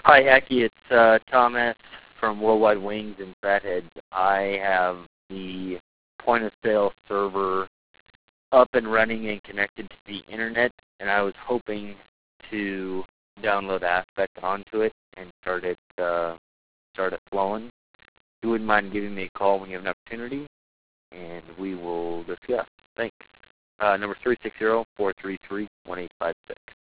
Hi, Hacky. It's Thomas from Worldwide Wings and Fatheads. I have the point-of-sale server up and running and connected to the internet, and I was hoping to download Aspect onto it and start it flowing. If you wouldn't mind giving me a call when you have an opportunity, and we will discuss. Thanks. Number 360-433-1856.